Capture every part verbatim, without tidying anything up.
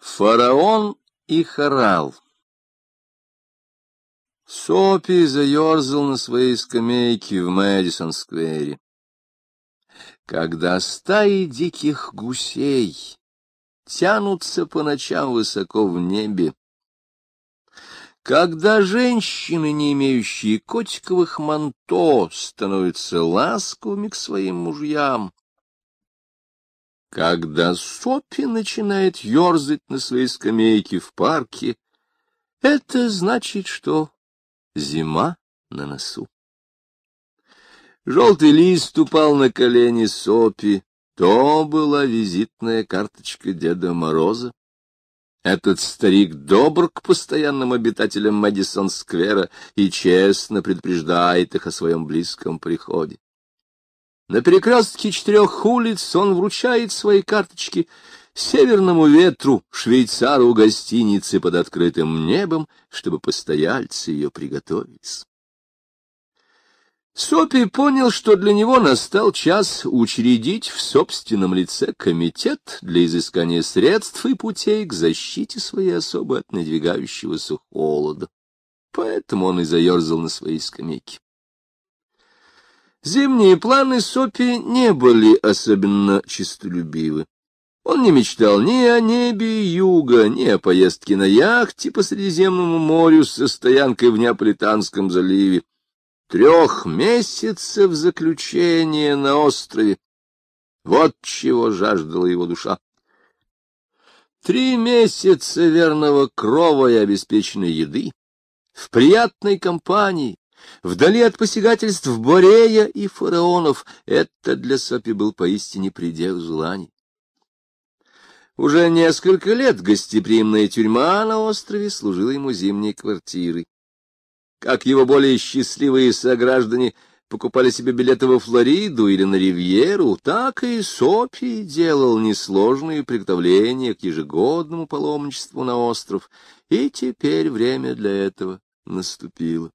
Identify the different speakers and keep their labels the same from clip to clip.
Speaker 1: Фараон и хорал. Сопи заерзал на своей скамейке в Мэдисон-сквере. Когда стаи диких гусей тянутся по ночам высоко в небе, когда женщины, не имеющие котиковых манто, становятся ласковыми к своим мужьям, когда Сопи начинает ерзать на своей скамейке в парке, это значит, что зима на носу. Желтый лист упал на колени Сопи. То была визитная карточка Деда Мороза. Этот старик добр к постоянным обитателям Мэдисон-сквера и честно предупреждает их о своем близком приходе. На перекрестке четырех улиц он вручает свои карточки северному ветру, швейцару гостиницы под открытым небом, чтобы постояльцы ее приготовились. Сопи понял, что для него настал час учредить в собственном лице комитет для изыскания средств и путей к защите своей особы от надвигающегося холода. Поэтому он и заерзал на своей скамейке. Зимние планы Сопи не были особенно честолюбивы. Он не мечтал ни о небе юга, ни о поездке на яхте по Средиземному морю со стоянкой в Неаполитанском заливе. Трех месяцев заключения на острове. Вот чего жаждала его душа. Три месяца верного крова и обеспеченной еды, в приятной компании, вдали от посягательств Борея и фараонов. Это для Сопи был поистине предел желаний. Уже несколько лет гостеприимная тюрьма на острове служила ему зимней квартирой. Как его более счастливые сограждане покупали себе билеты во Флориду или на Ривьеру, так и Сопи делал несложные приготовления к ежегодному паломничеству на остров, и теперь время для этого наступило.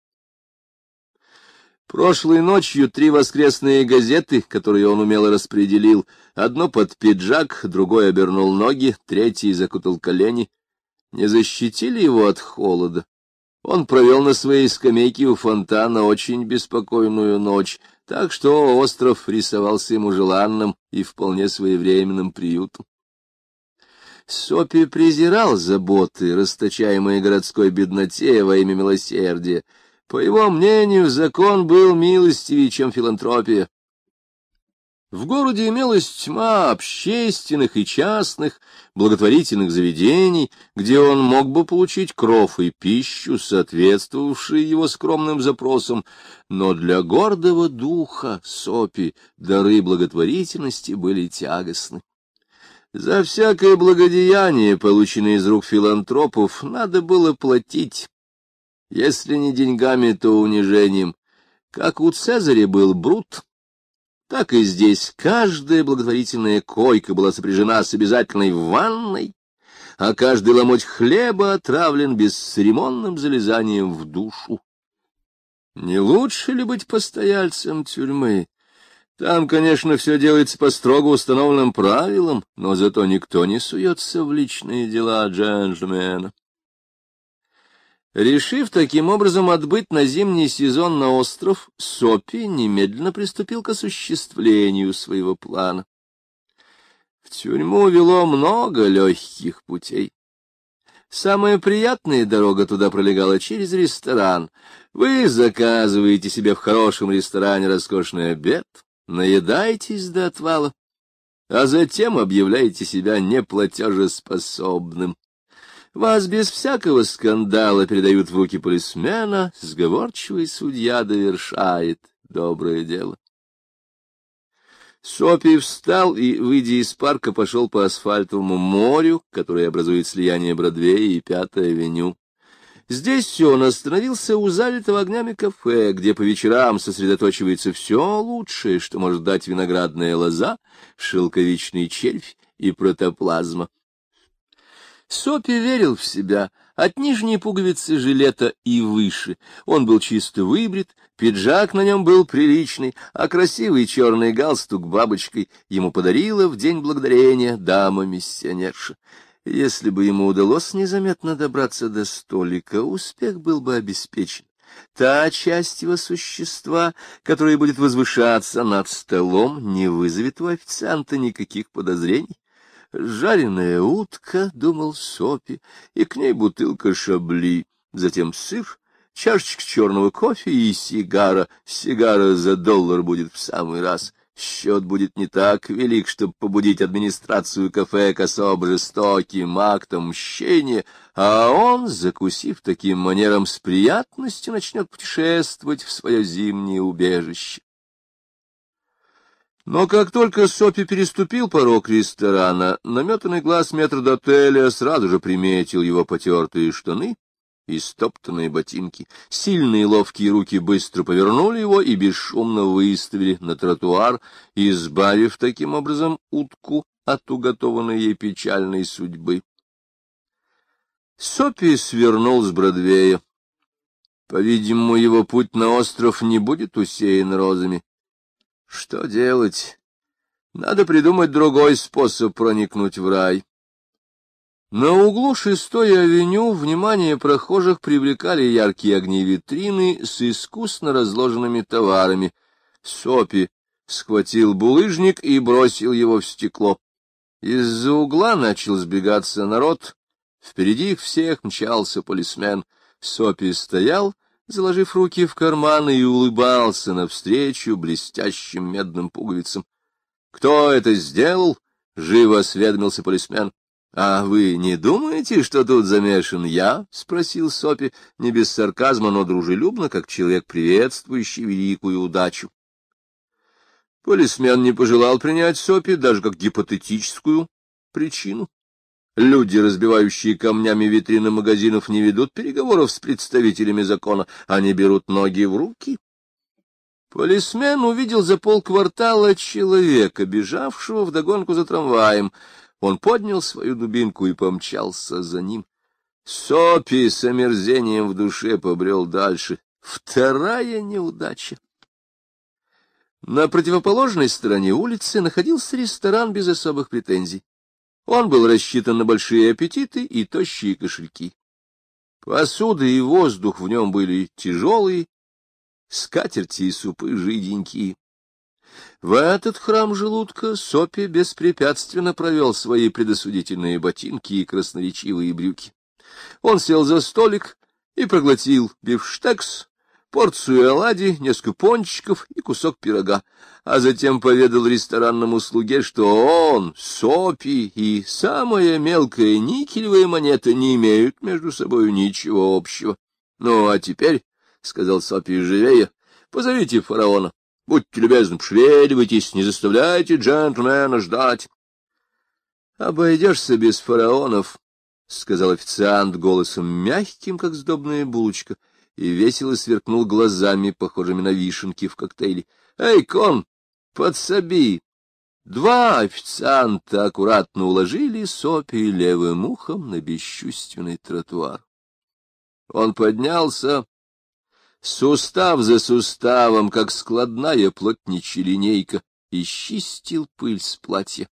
Speaker 1: Прошлой ночью три воскресные газеты, которые он умело распределил, одно под пиджак, другой обернул ноги, третий закутал колени, не защитили его от холода. Он провел на своей скамейке у фонтана очень беспокойную ночь, так что остров рисовался ему желанным и вполне своевременным приютом. Сопи презирал заботы, расточаемые городской бедноте во имя милосердия. По его мнению, закон был милостивее, чем филантропия. В городе имелась тьма общественных и частных благотворительных заведений, где он мог бы получить кров и пищу, соответствовавшие его скромным запросам, но для гордого духа Сопи дары благотворительности были тягостны. За всякое благодеяние, полученное из рук филантропов, надо было платить, если не деньгами, то унижением. Как у Цезаря был Брут, так и здесь каждая благотворительная койка была сопряжена с обязательной ванной, а каждый ломоть хлеба отравлен бесцеремонным залезанием в душу. Не лучше ли быть постояльцем тюрьмы? Там, конечно, все делается по строго установленным правилам, но зато никто не суется в личные дела джентльмена. Решив таким образом отбыть на зимний сезон на остров, Сопи немедленно приступил к осуществлению своего плана. В тюрьму вело много легких путей. Самая приятная дорога туда пролегала через ресторан. Вы заказываете себе в хорошем ресторане роскошный обед, наедаетесь до отвала, а затем объявляете себя неплатежеспособным. Вас без всякого скандала передают в руки полисмена, сговорчивый судья довершает доброе дело. Сопи встал и, выйдя из парка, пошел по асфальтовому морю, которое образует слияние Бродвея и Пятой авеню. Здесь он остановился у залитого огнями кафе, где по вечерам сосредоточивается все лучшее, что может дать виноградная лоза, шелковичный червь и протоплазма. Сопи верил в себя от нижней пуговицы жилета и выше. Он был чисто выбрит, пиджак на нем был приличный, а красивый черный галстук бабочкой ему подарила в день благодарения дама-миссионерша. Если бы ему удалось незаметно добраться до столика, успех был бы обеспечен. Та часть его существа, которая будет возвышаться над столом, не вызовет у официанта никаких подозрений. Жареная утка, — думал Сопи, — и к ней бутылка шабли, затем сыр, чашечка черного кофе и сигара. Сигара за доллар будет в самый раз. Счет будет не так велик, чтобы побудить администрацию кафе к особо жестоким актам мщения, а он, закусив таким манером, с приятностью начнет путешествовать в свое зимнее убежище. Но как только Сопи переступил порог ресторана, наметанный глаз метрдотеля сразу же приметил его потертые штаны и стоптанные ботинки. Сильные ловкие руки быстро повернули его и бесшумно выставили на тротуар, избавив таким образом утку от уготованной ей печальной судьбы. Сопи свернул с Бродвея. По-видимому, его путь на остров не будет усеян розами. Что делать? Надо придумать другой способ проникнуть в рай. На углу шестой авеню внимание прохожих привлекали яркие огни витрины с искусно разложенными товарами. Сопи схватил булыжник и бросил его в стекло. Из-за угла начал сбегаться народ. Впереди их всех мчался полисмен. Сопи стоял, заложив руки в карманы, и улыбался навстречу блестящим медным пуговицам. — Кто это сделал? — живо осведомился полисмен. — А вы не думаете, что тут замешан я? — спросил Сопи, не без сарказма, но дружелюбно, как человек, приветствующий великую удачу. Полисмен не пожелал принять Сопи даже как гипотетическую причину. Люди, разбивающие камнями витрины магазинов, не ведут переговоров с представителями закона, они берут ноги в руки. Полисмен увидел за полквартала человека, бежавшего вдогонку за трамваем. Он поднял свою дубинку и помчался за ним. Сопи с омерзением в душе побрел дальше. Вторая неудача. На противоположной стороне улицы находился ресторан без особых претензий. Он был рассчитан на большие аппетиты и тощие кошельки. Посуда и воздух в нем были тяжелые, скатерти и супы жиденькие. В этот храм желудка Сопи беспрепятственно провел свои предосудительные ботинки и красноречивые брюки. Он сел за столик и проглотил бифштекс, порцию оладий, несколько пончиков и кусок пирога, а затем поведал ресторанному слуге, что он, Сопи и самая мелкая никелевая монета не имеют между собой ничего общего. — Ну, а теперь, — сказал Сопи живее, — позовите фараона. Будьте любезны, пошевеливайтесь, не заставляйте джентльмена ждать. — Обойдешься без фараонов, — сказал официант голосом мягким, как сдобная булочка, и весело сверкнул глазами, похожими на вишенки в коктейле. — Эй, кон, подсоби! Два официанта аккуратно уложили Сопи левым ухом на бесчувственный тротуар. Он поднялся, сустав за суставом, как складная плотничья линейка, и чистил пыль с платья.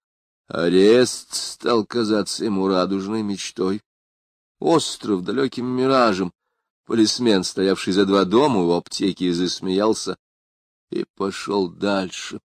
Speaker 1: Арест стал казаться ему радужной мечтой. Остров далеким миражем. Полисмен, стоявший за два дома у аптеки, засмеялся и пошел дальше.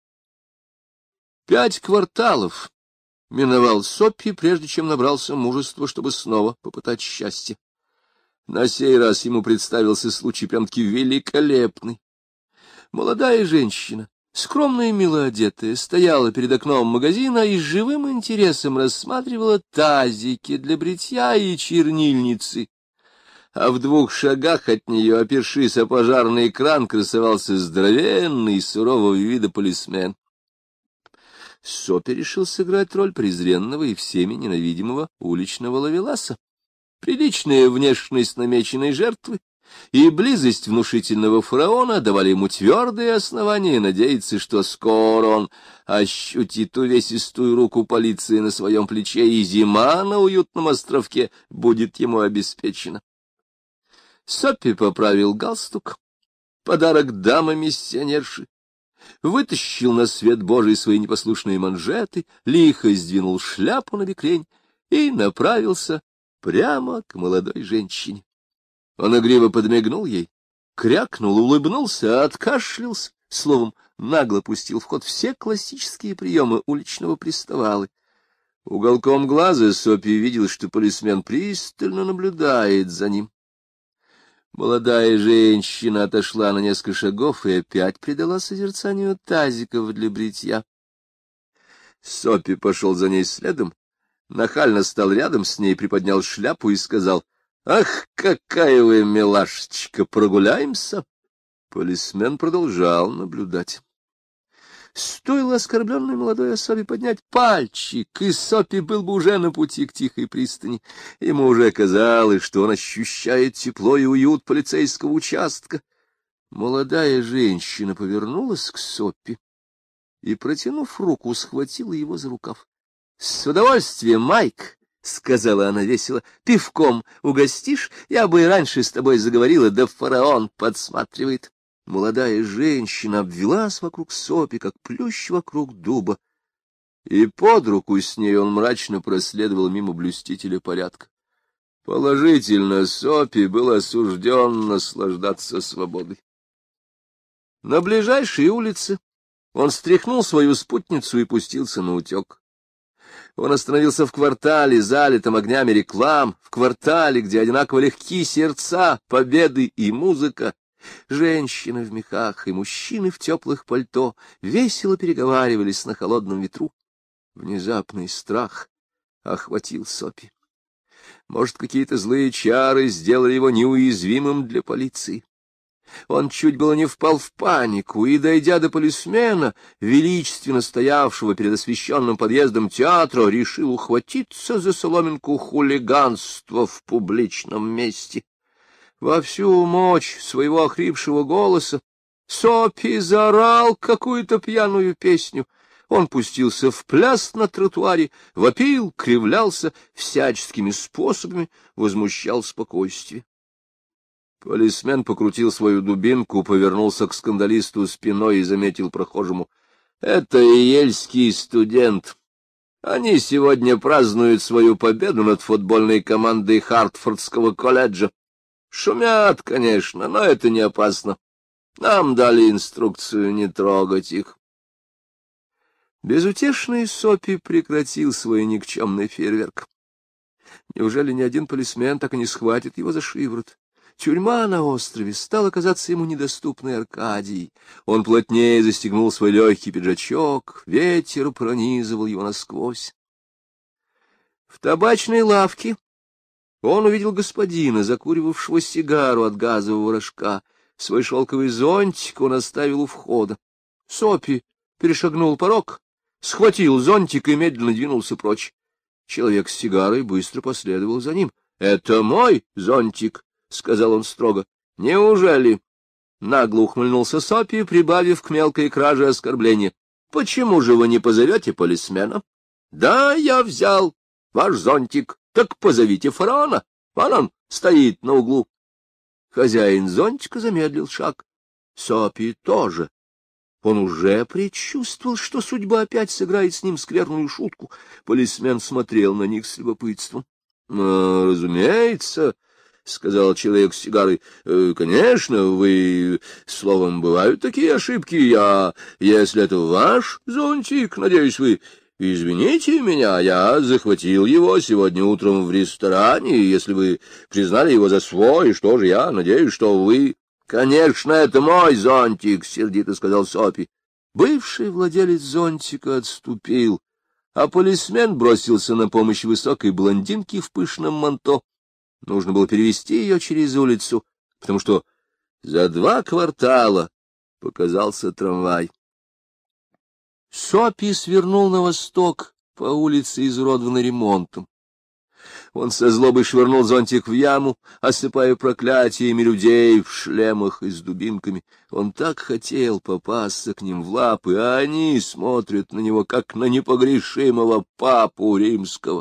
Speaker 1: Пять кварталов миновал Сопи, прежде чем набрался мужества, чтобы снова попытать счастье. На сей раз ему представился случай прям-таки великолепный. Молодая женщина, скромная и мило одетая, стояла перед окном магазина и с живым интересом рассматривала тазики для бритья и чернильницы. А в двух шагах от нее, опершись о пожарный кран, красовался здоровенный, сурового вида полисмен. Сопи решил сыграть роль презренного и всеми ненавидимого уличного ловеласа. Приличная внешность намеченной жертвы и близость внушительного фараона давали ему твердые основания надеяться, что скоро он ощутит увесистую руку полиции на своем плече, и зима на уютном островке будет ему обеспечена. Сопи поправил галстук, подарок дамы-миссионерши, вытащил на свет Божий свои непослушные манжеты, лихо сдвинул шляпу на бекрень и направился прямо к молодой женщине. Он игриво подмигнул ей, крякнул, улыбнулся, откашлялся, словом, нагло пустил в ход все классические приемы уличного приставалы. Уголком глаза Сопи видел, что полисмен пристально наблюдает за ним. Молодая женщина отошла на несколько шагов и опять предала созерцанию тазиков для бритья. Сопи пошел за ней следом, нахально стал рядом с ней, приподнял шляпу и сказал: «Ах, какая вы милашечка, прогуляемся!» Полисмен продолжал наблюдать. Стоило оскорбленной молодой особе поднять пальчик, и Сопи был бы уже на пути к тихой пристани. Ему уже казалось, что он ощущает тепло и уют полицейского участка. Молодая женщина повернулась к Сопи и, протянув руку, схватила его за рукав. — С удовольствием, Майк, — сказала она весело, — пивком угостишь? Я бы и раньше с тобой заговорила, да фараон подсматривает. Молодая женщина обвелась вокруг Сопи, как плющ вокруг дуба, и под руку с ней он мрачно проследовал мимо блюстителя порядка. Положительно, Сопи был осужден наслаждаться свободой. На ближайшей улице он стряхнул свою спутницу и пустился на утек. Он остановился в квартале, залитом огнями реклам, в квартале, где одинаково легки сердца, победы и музыка. Женщины в мехах и мужчины в теплых пальто весело переговаривались на холодном ветру. Внезапный страх охватил Сопи. Может, какие-то злые чары сделали его неуязвимым для полиции. Он чуть было не впал в панику и, дойдя до полисмена, величественно стоявшего перед освещенным подъездом театра, решил ухватиться за соломинку хулиганства в публичном месте. Во всю мощь своего охрипшего голоса Сопи заорал какую-то пьяную песню. Он пустился в пляс на тротуаре, вопил, кривлялся, всяческими способами возмущал спокойствие. Полисмен покрутил свою дубинку, повернулся к скандалисту спиной и заметил прохожему: — Это ельский студент. Они сегодня празднуют свою победу над футбольной командой Хартфордского колледжа. Шумят, конечно, но это не опасно. Нам дали инструкцию не трогать их. Безутешный Сопи прекратил свой никчемный фейерверк. Неужели ни один полисмен так и не схватит его за шиворот? Тюрьма на острове стала казаться ему недоступной Аркадией. Он плотнее застегнул свой легкий пиджачок, ветер пронизывал его насквозь. В табачной лавке он увидел господина, закуривавшего сигару от газового рожка. Свой шелковый зонтик он оставил у входа. Сопи перешагнул порог, схватил зонтик и медленно двинулся прочь. Человек с сигарой быстро последовал за ним. — Это мой зонтик, — сказал он строго. — Неужели? — нагло ухмыльнулся Сопи, прибавив к мелкой краже оскорбления. — Почему же вы не позовете полисмена? — Да, я взял ваш зонтик. Так позовите фараона. Вон он стоит на углу. Хозяин зонтика замедлил шаг. Сопи тоже. Он уже предчувствовал, что судьба опять сыграет с ним скверную шутку. Полисмен смотрел на них с любопытством. — Разумеется, — сказал человек с сигарой, — конечно, вы, словом, бывают такие ошибки. Я, если это ваш зонтик, надеюсь, вы извините меня, я захватил его сегодня утром в ресторане, и если вы признали его за свой, что же я надеюсь, что вы... — Конечно, это мой зонтик, — сердито сказал Сопи. Бывший владелец зонтика отступил, а полисмен бросился на помощь высокой блондинке в пышном манто. Нужно было перевести ее через улицу, потому что за два квартала показался трамвай. Сопи свернул на восток по улице, изуродованной ремонтом. Он со злобой швырнул зонтик в яму, осыпая проклятиями людей в шлемах и с дубинками. Он так хотел попасться к ним в лапы, а они смотрят на него, как на непогрешимого папу римского.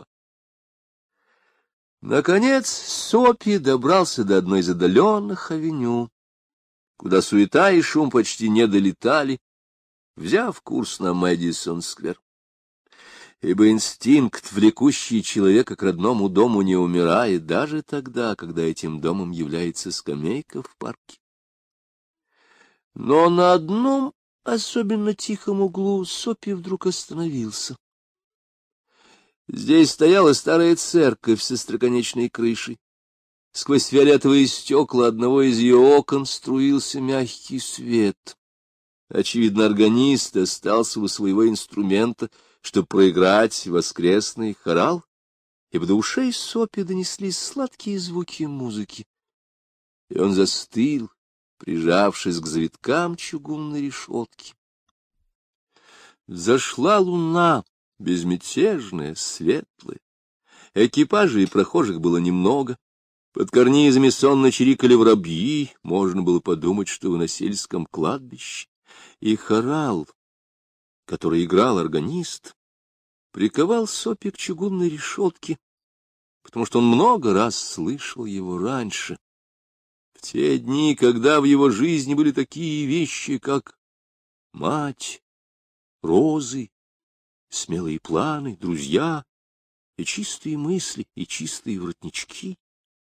Speaker 1: Наконец Сопи добрался до одной из отдаленных авеню, куда суета и шум почти не долетали, взяв курс на Мэдисон-сквер. ибо инстинкт, влекущий человека к родному дому, не умирает даже тогда, когда этим домом является скамейка в парке. Но на одном особенно тихом углу Сопи вдруг остановился. Здесь стояла старая церковь со остроконечной крышей. Сквозь фиолетовые стекла одного из ее окон струился мягкий свет. Очевидно, органист остался у своего инструмента, чтобы проиграть воскресный хорал, ибо до ушей Сопи донеслись сладкие звуки музыки, и он застыл, прижавшись к завиткам чугунной решетки. Взошла луна, безмятежная, светлая. Экипажей и прохожих было немного. Под карнизами сонно чирикали воробьи, можно было подумать, что в Насильском кладбище. И хорал, который играл органист, приковал Сопи к чугунной решетке, потому что он много раз слышал его раньше. В те дни, когда в его жизни были такие вещи, как мать, розы, смелые планы, друзья, и чистые мысли, и чистые воротнички.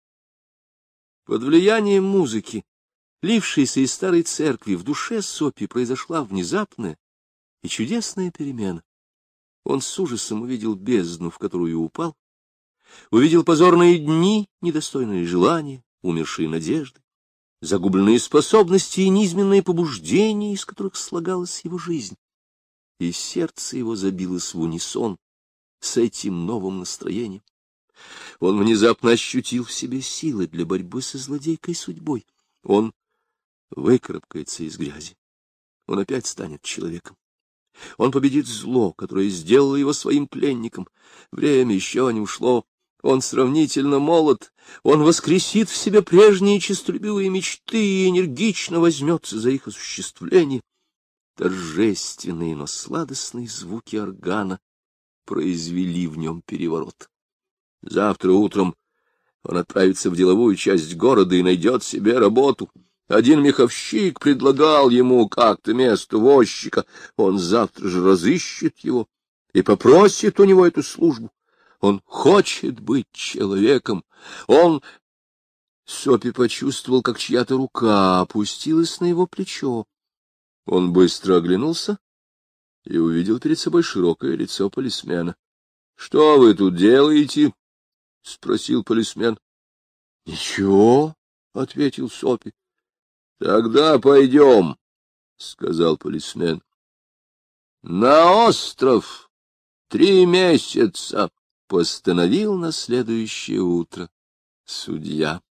Speaker 1: Под влиянием музыки, лившейся из старой церкви, в душе Сопи произошла внезапная и чудесная перемена. Он с ужасом увидел бездну, в которую упал, увидел позорные дни, недостойные желания, умершие надежды, загубленные способности и низменные побуждения, из которых слагалась его жизнь. И сердце его забилось в унисон с этим новым настроением. Он внезапно ощутил в себе силы для борьбы со злодейкой судьбой. Он выкарабкается из грязи. Он опять станет человеком. Он победит зло, которое сделало его своим пленником. Время еще не ушло. Он сравнительно молод. Он воскресит в себе прежние честолюбивые мечты и энергично возьмется за их осуществление. Торжественные, но сладостные звуки органа произвели в нем переворот. Завтра утром он отправится в деловую часть города и найдет себе работу. Один меховщик предлагал ему как-то место возчика. Он завтра же разыщет его и попросит у него эту службу. Он хочет быть человеком. Он... Сопи почувствовал, как чья-то рука опустилась на его плечо. Он быстро оглянулся и увидел перед собой широкое лицо полисмена. — Что вы тут делаете? — спросил полисмен. — Ничего, — ответил Сопи. — Тогда пойдем, — сказал полисмен. — На остров три месяца, — постановил на следующее утро судья.